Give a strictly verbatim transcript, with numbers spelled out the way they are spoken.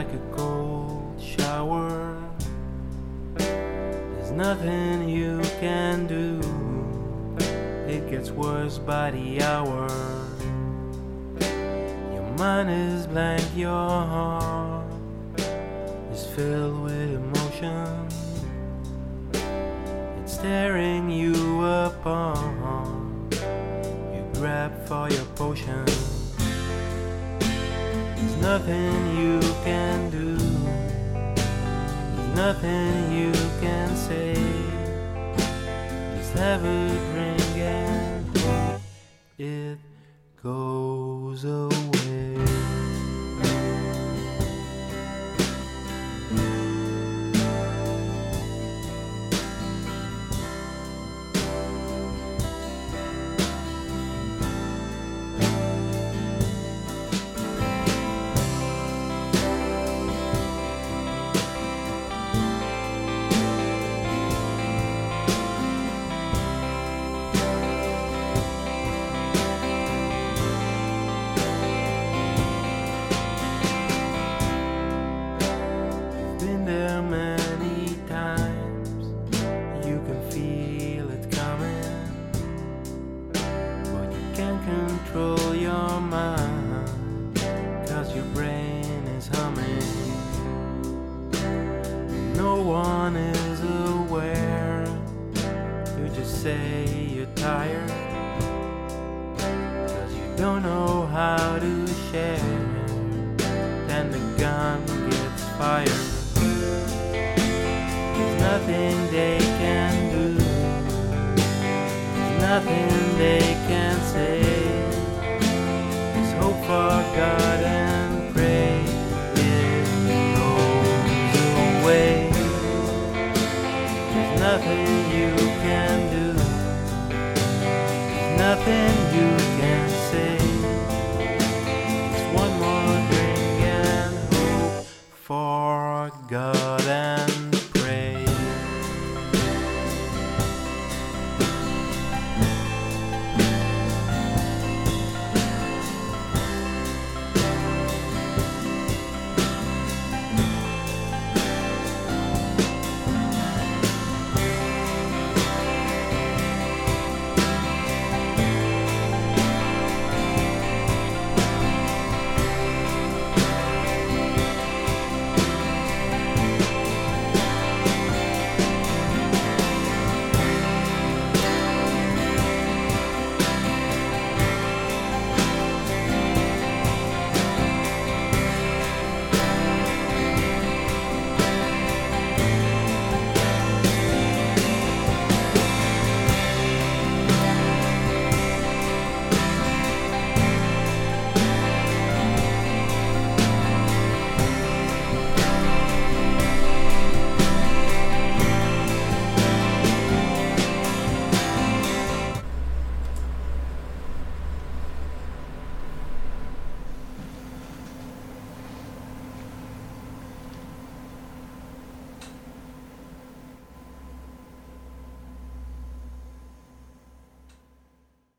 like a cold shower. There's nothing you can do. It gets worse by the hour. Your mind is blank, your heart is filled with emotion. It's tearing you apart. You grab for your potion. There's nothing you can do. There's nothing you can say. Just have a drink and hope it goes away. Many times you can feel it coming, but you can't control your mind, 'cause your brain is humming. No one is aware. You just say you're tired, 'cause you don't know how to share. Then the gun gets fired. Nothing they can do, nothing they can say. Just hope for God and pray it goes away. There's nothing you can do, there's nothing you can say. Just one more drink and hope for God and